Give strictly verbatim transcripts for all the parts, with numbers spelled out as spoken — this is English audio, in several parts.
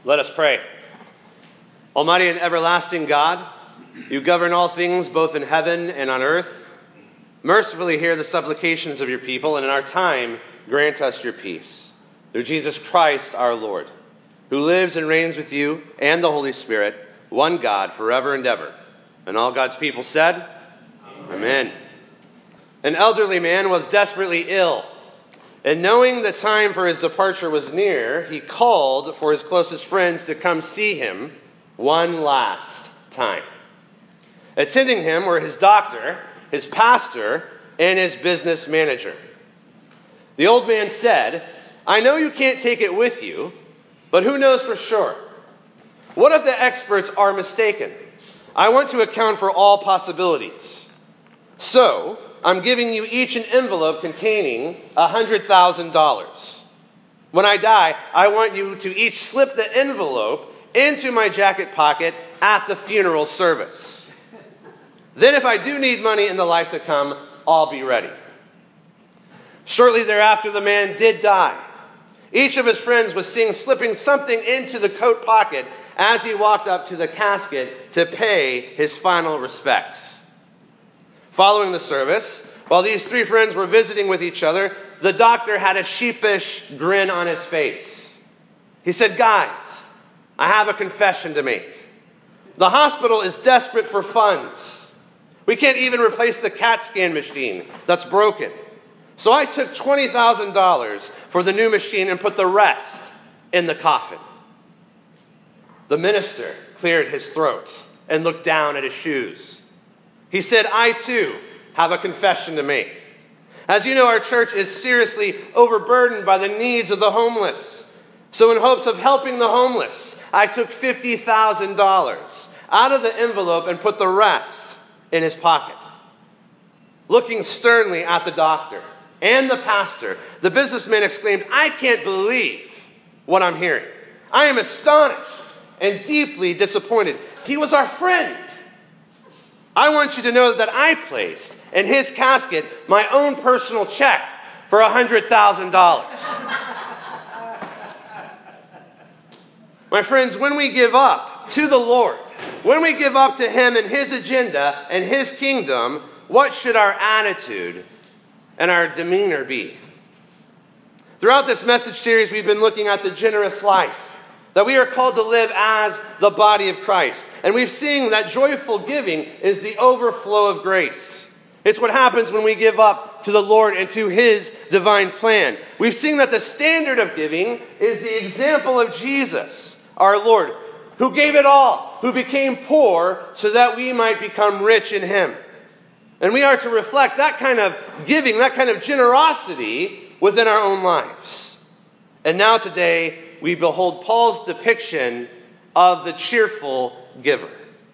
Let us pray. Almighty and everlasting God, you govern all things both in heaven and on earth. Mercifully hear the supplications of your people, and in our time grant us your peace. Through Jesus Christ our Lord, who lives and reigns with you and the Holy Spirit, one God, forever and ever. And all God's people said, Amen. Amen. An elderly man was desperately ill, and knowing the time for his departure was near, he called for his closest friends to come see him one last time. Attending him were his doctor, his pastor, and his business manager. The old man said, "I know you can't take it with you, but who knows for sure? What if the experts are mistaken? I want to account for all possibilities. So, I'm giving you each an envelope containing one hundred thousand dollars. When I die, I want you to each slip the envelope into my jacket pocket at the funeral service. Then if I do need money in the life to come, I'll be ready." Shortly thereafter, the man did die. Each of his friends was seen slipping something into the coat pocket as he walked up to the casket to pay his final respects. Following the service, while these three friends were visiting with each other, the doctor had a sheepish grin on his face. He said, "Guys, I have a confession to make. The hospital is desperate for funds. We can't even replace the CAT scan machine that's broken. So I took twenty thousand dollars for the new machine and put the rest in the coffin." The minister cleared his throat and looked down at his shoes. He said, "I too have a confession to make. As you know, our church is seriously overburdened by the needs of the homeless. So in hopes of helping the homeless, I took fifty thousand dollars out of the envelope and put the rest in his pocket." Looking sternly at the doctor and the pastor, the businessman exclaimed, "I can't believe what I'm hearing. I am astonished and deeply disappointed. He was our friend. I want you to know that I placed in his casket my own personal check for one hundred thousand dollars. My friends, when we give up to the Lord, when we give up to him and his agenda and his kingdom, what should our attitude and our demeanor be? Throughout this message series, we've been looking at the generous life that we are called to live as the body of Christ. And we've seen that joyful giving is the overflow of grace. It's what happens when we give up to the Lord and to his divine plan. We've seen that the standard of giving is the example of Jesus, our Lord, who gave it all, who became poor so that we might become rich in him. And we are to reflect that kind of giving, that kind of generosity within our own lives. And now today, we behold Paul's depiction of the cheerful giver.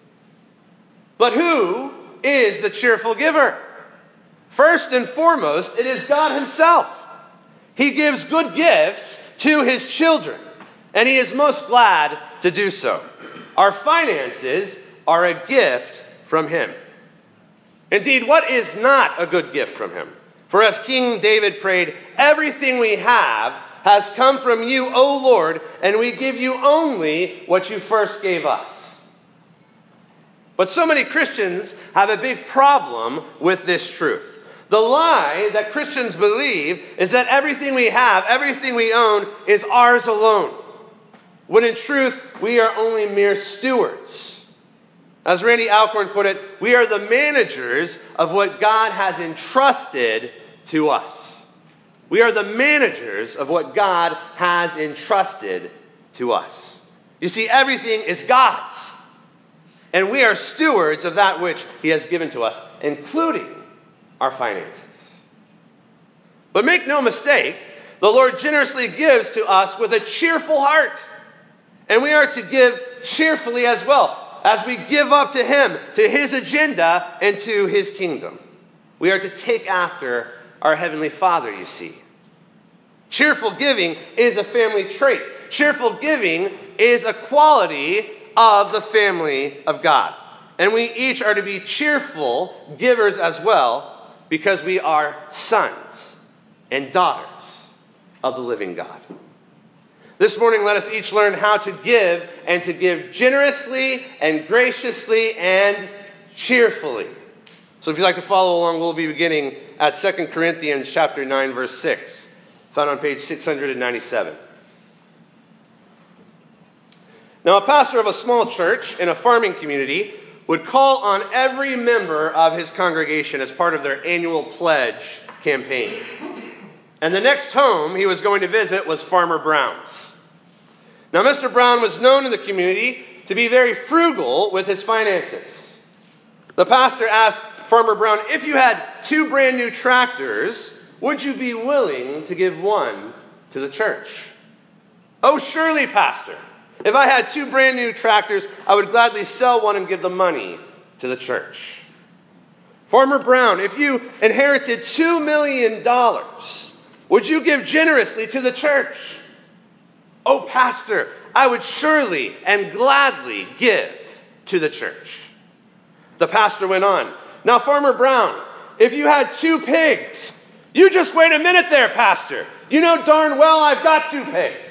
But who is the cheerful giver? First and foremost, it is God himself. He gives good gifts to his children, and he is most glad to do so. Our finances are a gift from him. Indeed, what is not a good gift from him? For as King David prayed, "Everything we have has come from you, O Lord, and we give you only what you first gave us." But so many Christians have a big problem with this truth. The lie that Christians believe is that everything we have, everything we own, is ours alone, when in truth, we are only mere stewards. As Randy Alcorn put it, we are the managers of what God has entrusted to us. We are the managers of what God has entrusted to us. You see, everything is God's. And we are stewards of that which he has given to us, including our finances. But make no mistake, the Lord generously gives to us with a cheerful heart. And we are to give cheerfully as well, as we give up to him, to his agenda, and to his kingdom. We are to take after our Heavenly Father, you see. Cheerful giving is a family trait. Cheerful giving is a quality of the family of God. And we each are to be cheerful givers as well, because we are sons and daughters of the living God. This morning, let us each learn how to give, and to give generously and graciously and cheerfully. So if you'd like to follow along, we'll be beginning at Second Corinthians chapter nine, verse six, found on page six hundred ninety-seven. Now, a pastor of a small church in a farming community would call on every member of his congregation as part of their annual pledge campaign. And the next home he was going to visit was Farmer Brown's. Now, Mister Brown was known in the community to be very frugal with his finances. The pastor asked Farmer Brown, if you had two brand new tractors, would you be willing to give one to the church? Oh, surely, pastor. If I had two brand new tractors, I would gladly sell one and give the money to the church. Farmer Brown, if you inherited two million dollars, would you give generously to the church? Oh, pastor, I would surely and gladly give to the church. The pastor went on, now, Farmer Brown, if you had two pigs, you just wait a minute there, pastor. You know darn well I've got two pigs.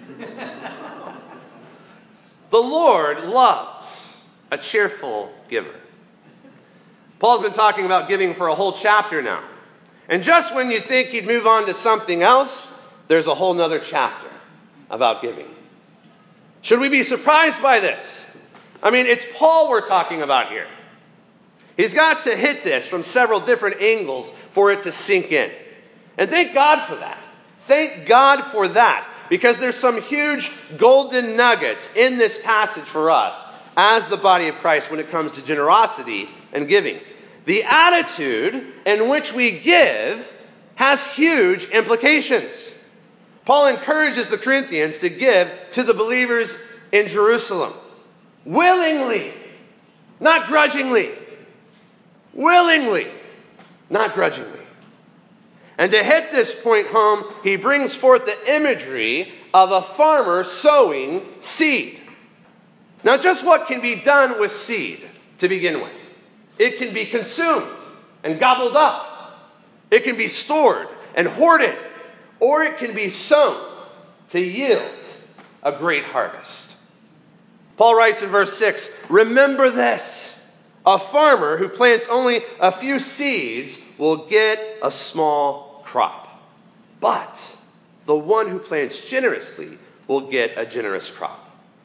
The Lord loves a cheerful giver. Paul's been talking about giving for a whole chapter now. And just when you'd think he'd move on to something else, there's a whole nother chapter about giving. Should we be surprised by this? I mean, it's Paul we're talking about here. He's got to hit this from several different angles for it to sink in. And thank God for that. Thank God for that. Because there's some huge golden nuggets in this passage for us as the body of Christ when it comes to generosity and giving. The attitude in which we give has huge implications. Paul encourages the Corinthians to give to the believers in Jerusalem. Willingly, not grudgingly. Willingly, not grudgingly. And to hit this point home, he brings forth the imagery of a farmer sowing seed. Now, just what can be done with seed to begin with? It can be consumed and gobbled up. It can be stored and hoarded. Or it can be sown to yield a great harvest. Paul writes in verse six, remember this, a farmer who plants only a few seeds will get a small crop. But the one who plants generously will get a generous crop.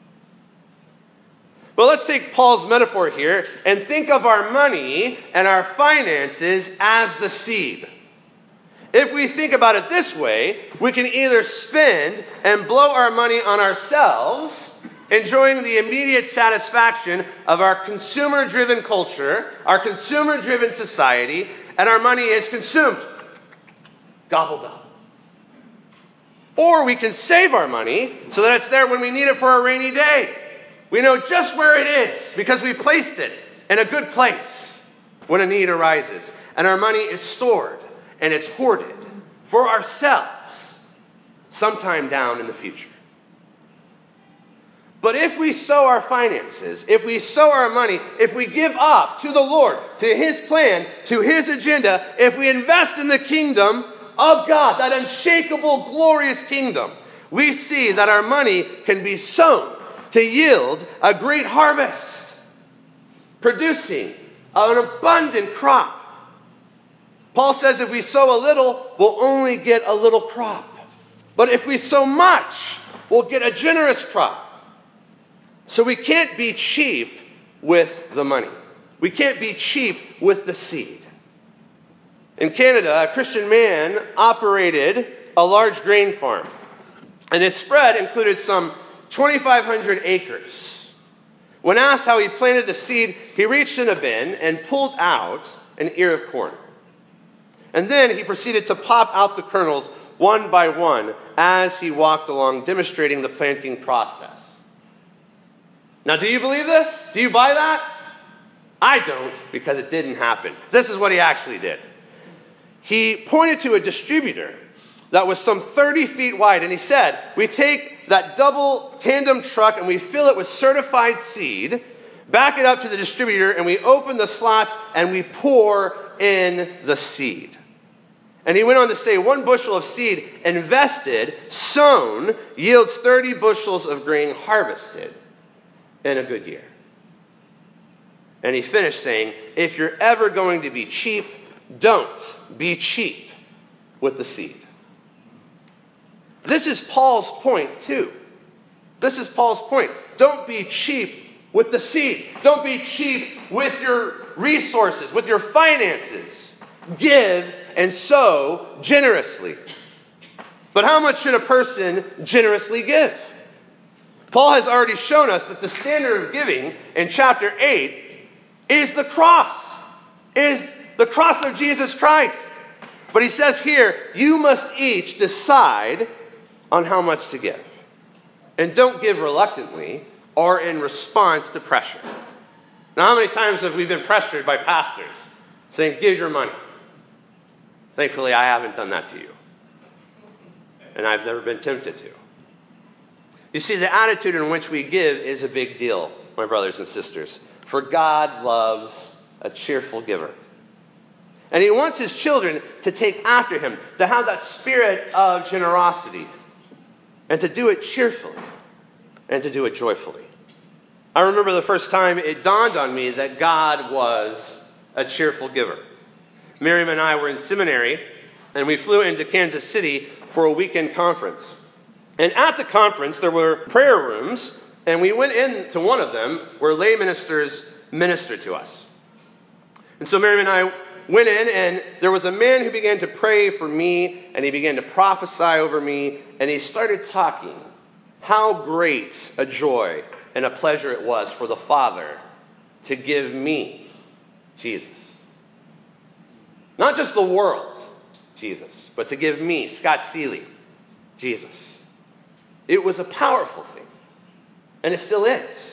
Well, let's take Paul's metaphor here and think of our money and our finances as the seed. If we think about it this way, we can either spend and blow our money on ourselves, enjoying the immediate satisfaction of our consumer-driven culture, our consumer-driven society, and our money is consumed, gobbled up. Or we can save our money so that it's there when we need it for a rainy day. We know just where it is because we placed it in a good place when a need arises. And our money is stored and it's hoarded for ourselves sometime down in the future. But if we sow our finances, if we sow our money, if we give up to the Lord, to His plan, to His agenda, if we invest in the kingdom of God, that unshakable, glorious kingdom, we see that our money can be sown to yield a great harvest, producing an abundant crop. Paul says if we sow a little, we'll only get a little crop. But if we sow much, we'll get a generous crop. So we can't be cheap with the money. We can't be cheap with the seed. In Canada, a Christian man operated a large grain farm. And his spread included some twenty-five hundred acres. When asked how he planted the seed, he reached in a bin and pulled out an ear of corn. And then he proceeded to pop out the kernels one by one as he walked along, demonstrating the planting process. Now, do you believe this? Do you buy that? I don't, because it didn't happen. This is what he actually did. He pointed to a distributor that was some thirty feet wide, and he said, we take that double tandem truck and we fill it with certified seed, back it up to the distributor, and we open the slots and we pour in the seed. And he went on to say, one bushel of seed invested, sown, yields thirty bushels of grain harvested in a good year. And he finished saying, if you're ever going to be cheap, don't be cheap with the seed. This is Paul's point too. This is Paul's point. Don't be cheap with the seed. Don't be cheap with your resources, with your finances. Give and sow generously. But how much should a person generously give? Paul has already shown us that the standard of giving in chapter eight is the cross, is the cross of Jesus Christ. But he says here, you must each decide on how much to give. And don't give reluctantly or in response to pressure. Now, how many times have we been pressured by pastors saying, give your money? Thankfully, I haven't done that to you. And I've never been tempted to. You see, the attitude in which we give is a big deal, my brothers and sisters. For God loves a cheerful giver. And he wants his children to take after him, to have that spirit of generosity, and to do it cheerfully, and to do it joyfully. I remember the first time it dawned on me that God was a cheerful giver. Miriam and I were in seminary, and we flew into Kansas City for a weekend conference. And at the conference, there were prayer rooms, and we went into one of them where lay ministers ministered to us. And so Miriam and I went in, and there was a man who began to pray for me, and he began to prophesy over me, and he started talking how great a joy and a pleasure it was for the Father to give me Jesus. Not just the world, Jesus, but to give me, Scott Seeley, Jesus. It was a powerful thing, and it still is.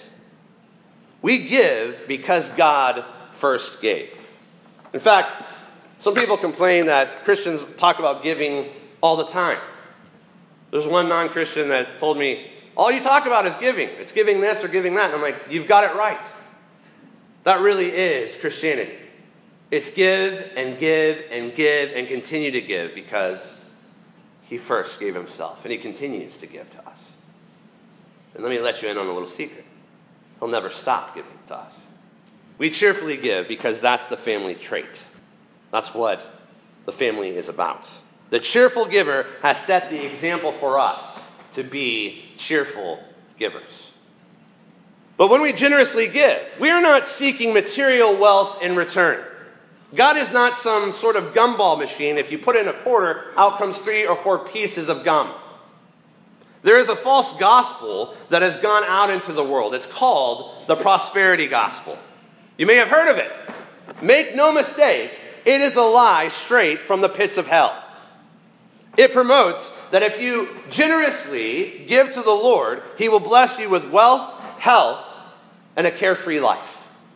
We give because God first gave. In fact, some people complain that Christians talk about giving all the time. There's one non-Christian that told me, all you talk about is giving. It's giving this or giving that. And I'm like, you've got it right. That really is Christianity. It's give and give and give and continue to give because he first gave himself and he continues to give to us. And let me let you in on a little secret. He'll never stop giving to us. We cheerfully give because that's the family trait. That's what the family is about. The cheerful giver has set the example for us to be cheerful givers. But when we generously give, we are not seeking material wealth in return. God is not some sort of gumball machine. If you put in a quarter, out comes three or four pieces of gum. There is a false gospel that has gone out into the world. It's called the prosperity gospel. You may have heard of it. Make no mistake, it is a lie straight from the pits of hell. It promotes that if you generously give to the Lord, he will bless you with wealth, health, and a carefree life.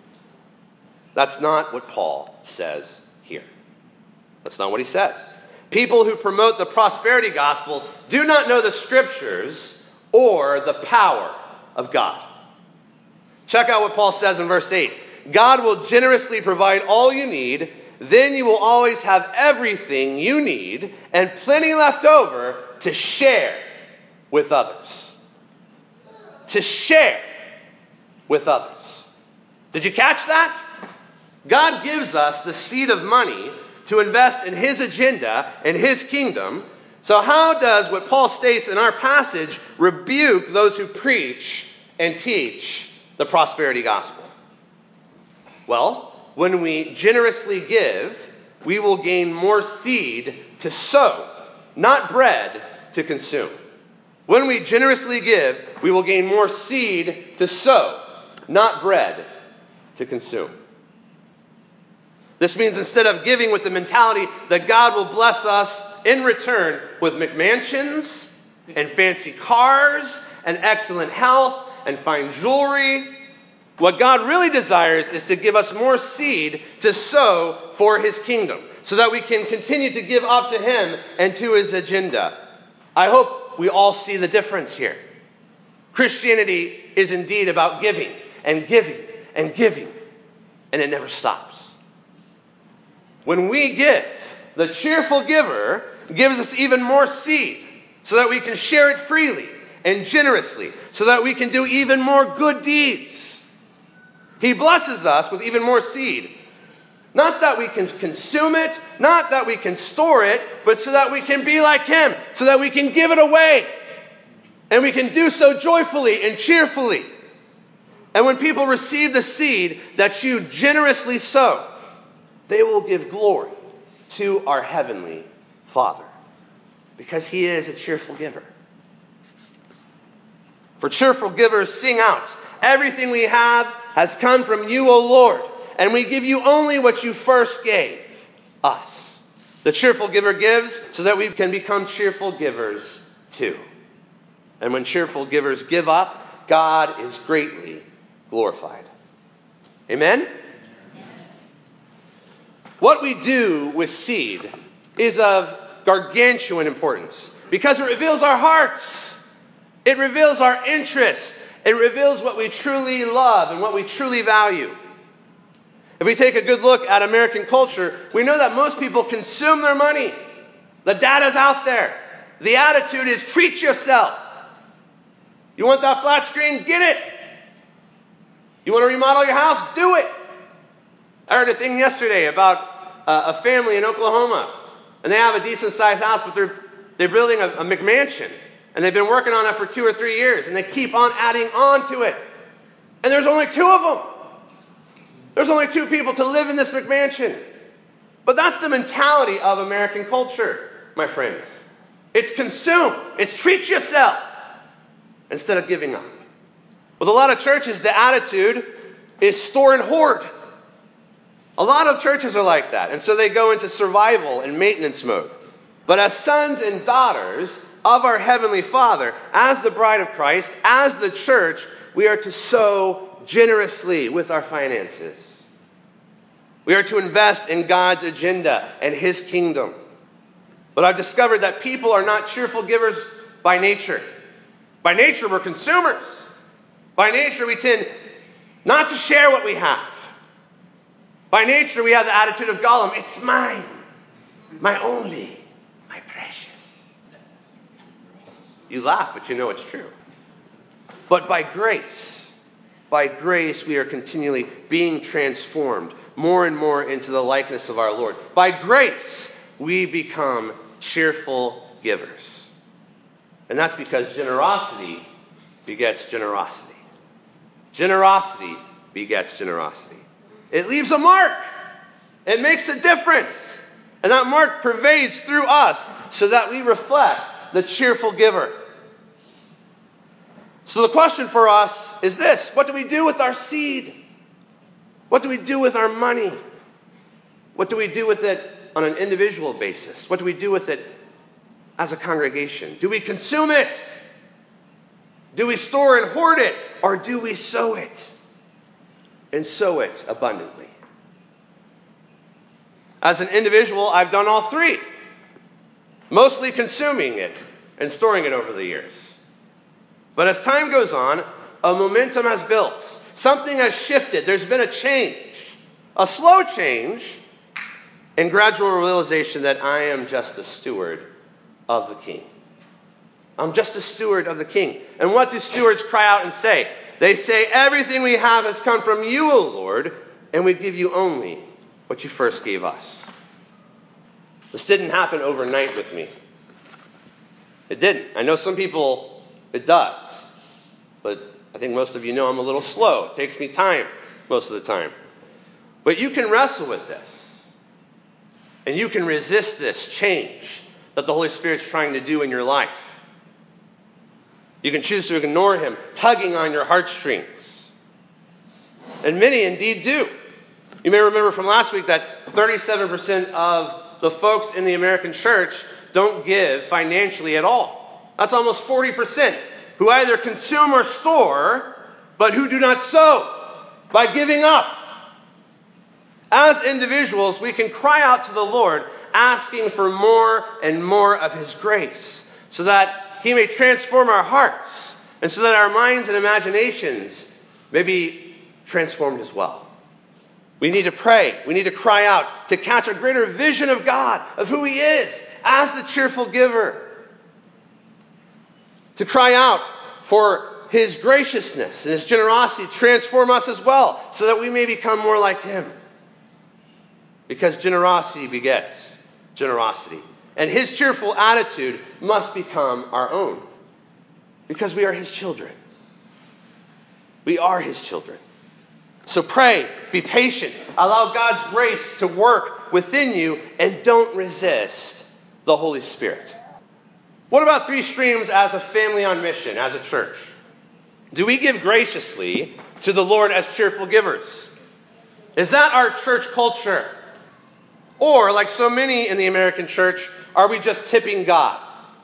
That's not what Paul says here. That's not what he says. People who promote the prosperity gospel do not know the scriptures or the power of God. Check out what Paul says in verse eight. God will generously provide all you need. Then you will always have everything you need and plenty left over to share with others. To share with others. Did you catch that? God gives us the seed of money to invest in his agenda and his kingdom. So how does what Paul states in our passage rebuke those who preach and teach the prosperity gospel? Well, when we generously give, we will gain more seed to sow, not bread to consume. When we generously give, we will gain more seed to sow, not bread to consume. This means instead of giving with the mentality that God will bless us in return with McMansions and fancy cars and excellent health and fine jewelry, what God really desires is to give us more seed to sow for his kingdom so that we can continue to give up to him and to his agenda. I hope we all see the difference here. Christianity is indeed about giving and giving and giving, and it never stops. When we give, the cheerful giver gives us even more seed so that we can share it freely and generously, so that we can do even more good deeds. He blesses us with even more seed. Not that we can consume it, not that we can store it, but so that we can be like him, so that we can give it away. And we can do so joyfully and cheerfully. And when people receive the seed that you generously sow, they will give glory to our heavenly Father, because he is a cheerful giver. For cheerful givers sing out, everything we have has come from you, O Lord, and we give you only what you first gave us. The cheerful giver gives so that we can become cheerful givers too. And when cheerful givers give up, God is greatly glorified. Amen? What we do with seed is of gargantuan importance because it reveals our hearts. It reveals our interest. It reveals what we truly love and what we truly value. If we take a good look at American culture, we know that most people consume their money. The data's out there. The attitude is treat yourself. You want that flat screen? Get it. You want to remodel your house? Do it. I heard a thing yesterday about uh, a family in Oklahoma, and they have a decent-sized house, but they're they're building a, a McMansion. And they've been working on it for two or three years, and they keep on adding on to it. And there's only two of them. There's only two people to live in this McMansion. But that's the mentality of American culture, my friends. It's consume. It's treat yourself instead of giving up. With a lot of churches, the attitude is store and hoard. A lot of churches are like that, and so they go into survival and maintenance mode. But as sons and daughters of our Heavenly Father, as the bride of Christ, as the church, we are to sow generously with our finances. We are to invest in God's agenda and his kingdom. But I've discovered that people are not cheerful givers by nature. By nature, we're consumers. By nature, we tend not to share what we have. By nature, we have the attitude of Gollum, it's mine, my only, my precious. You laugh, but you know it's true. But by grace, by grace, we are continually being transformed more and more into the likeness of our Lord. By grace, we become cheerful givers. And that's because generosity begets generosity. Generosity begets generosity. It leaves a mark. It makes a difference. And that mark pervades through us so that we reflect the cheerful giver. So the question for us is this: what do we do with our seed? What do we do with our money? What do we do with it on an individual basis? What do we do with it as a congregation? Do we consume it? Do we store and hoard it? Or do we sow it? And sow it abundantly. As an individual, I've done all three. Mostly consuming it and storing it over the years. But as time goes on, a momentum has built. Something has shifted. There's been a change. A slow change and gradual realization that I am just a steward of the King. I'm just a steward of the King. And what do stewards cry out and say? They say, everything we have has come from you, O Lord, and we give you only what you first gave us. This didn't happen overnight with me. It didn't. I know some people, it does. But I think most of you know I'm a little slow. It takes me time most of the time. But you can wrestle with this. And you can resist this change that the Holy Spirit's trying to do in your life. You can choose to ignore him, tugging on your heartstrings. And many indeed do. You may remember from last week that thirty-seven percent of the folks in the American church don't give financially at all. That's almost forty percent who either consume or store, but who do not sow by giving up. As individuals, we can cry out to the Lord, asking for more and more of his grace, so that he may transform our hearts, and so that our minds and imaginations may be transformed as well. We need to pray. We need to cry out to catch a greater vision of God, of who he is as the cheerful giver. To cry out for his graciousness and his generosity to transform us as well, so that we may become more like him. Because generosity begets generosity. And his cheerful attitude must become our own. Because we are his children. We are his children. So pray, be patient, allow God's grace to work within you, and don't resist the Holy Spirit. What about Three Streams as a family on mission, as a church? Do we give graciously to the Lord as cheerful givers? Is that our church culture? Or, like so many in the American church, are we just tipping God?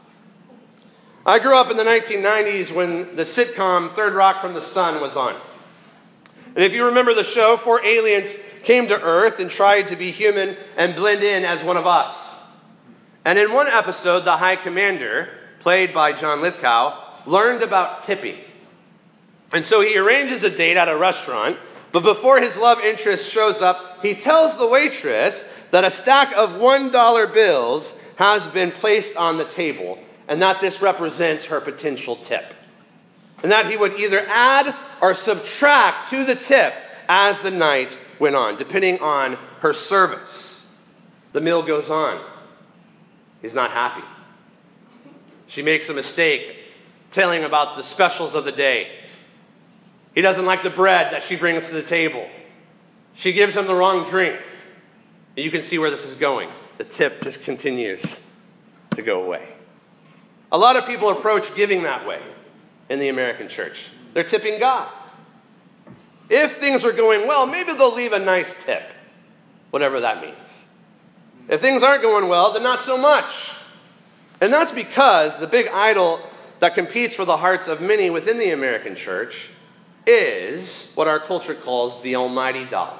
I grew up in the nineteen nineties when the sitcom Third Rock from the Sun was on. And if you remember the show, four aliens came to Earth and tried to be human and blend in as one of us. And in one episode, the High Commander, played by John Lithgow, learned about tipping. And so he arranges a date at a restaurant, but before his love interest shows up, he tells the waitress that a stack of one dollar bills has been placed on the table, and that this represents her potential tip. And that he would either add or subtract to the tip as the night went on, depending on her service. The meal goes on. He's not happy. She makes a mistake telling about the specials of the day. He doesn't like the bread that she brings to the table. She gives him the wrong drink. And you can see where this is going. The tip just continues to go away. A lot of people approach giving that way in the American church. They're tipping God. If things are going well, maybe they'll leave a nice tip, whatever that means. If things aren't going well, then not so much. And that's because the big idol that competes for the hearts of many within the American church is what our culture calls the almighty dollar.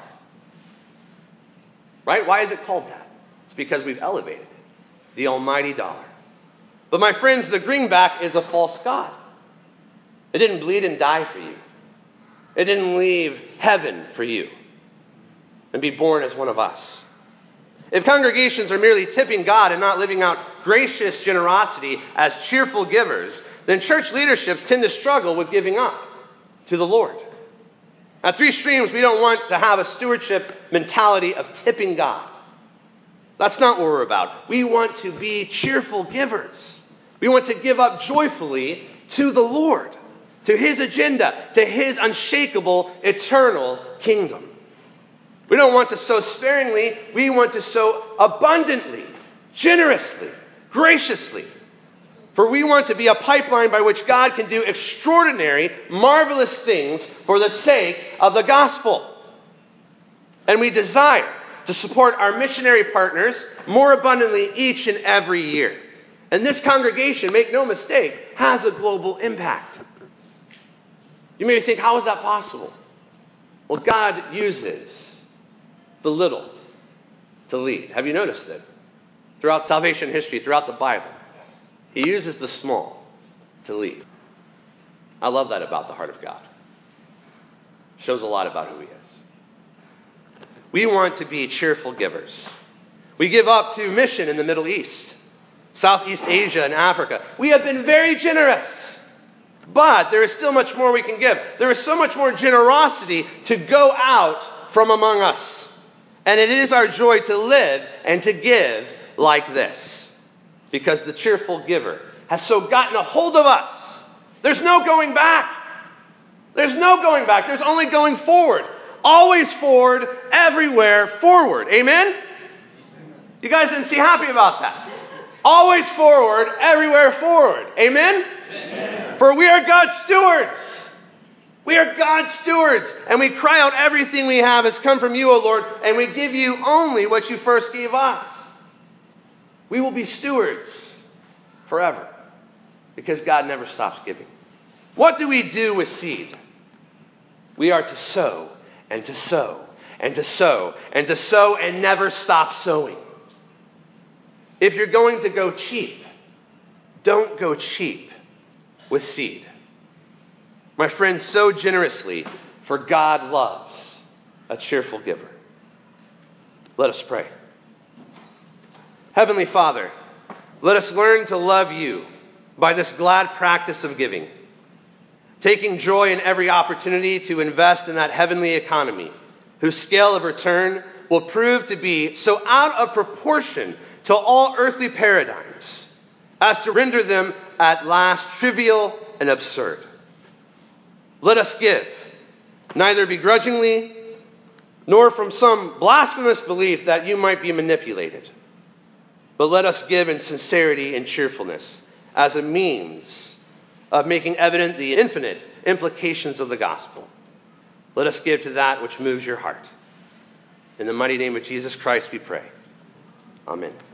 Right? Why is it called that? It's because we've elevated it. The almighty dollar. But my friends, the greenback is a false god. It didn't bleed and die for you. It didn't leave heaven for you and be born as one of us. If congregations are merely tipping God and not living out gracious generosity as cheerful givers, then church leaderships tend to struggle with giving up to the Lord. At Three Streams, we don't want to have a stewardship mentality of tipping God. That's not what we're about. We want to be cheerful givers. We want to give up joyfully to the Lord, to his agenda, to his unshakable, eternal kingdom. We don't want to sow sparingly. We want to sow abundantly, generously, graciously. For we want to be a pipeline by which God can do extraordinary, marvelous things for the sake of the gospel. And we desire to support our missionary partners more abundantly each and every year. And this congregation, make no mistake, has a global impact. You may think, how is that possible? Well, God uses the little to lead. Have you noticed it? Throughout salvation history, throughout the Bible, he uses the small to lead. I love that about the heart of God. Shows a lot about who he is. We want to be cheerful givers. We give up to mission in the Middle East, Southeast Asia, and Africa. We have been very generous, but there is still much more we can give. There is so much more generosity to go out from among us. And it is our joy to live and to give like this, because the cheerful giver has so gotten a hold of us. There's no going back. There's no going back. There's only going forward. Always forward, everywhere forward. Amen? You guys didn't seem happy about that. Always forward, everywhere forward. Amen? Amen? For we are God's stewards. We are God's stewards. And we cry out, everything we have has come from you, O Lord, and we give you only what you first gave us. We will be stewards forever, because God never stops giving. What do we do with seed? We are to sow and to sow and to sow and to sow and never stop sowing. If you're going to go cheap, don't go cheap with seed. My friends, sow generously, for God loves a cheerful giver. Let us pray. Heavenly Father, let us learn to love you by this glad practice of giving, taking joy in every opportunity to invest in that heavenly economy, whose scale of return will prove to be so out of proportion to all earthly paradigms as to render them at last trivial and absurd. Let us give, neither begrudgingly nor from some blasphemous belief that you might be manipulated, but let us give in sincerity and cheerfulness as a means of making evident the infinite implications of the gospel. Let us give to that which moves your heart. In the mighty name of Jesus Christ we pray. Amen.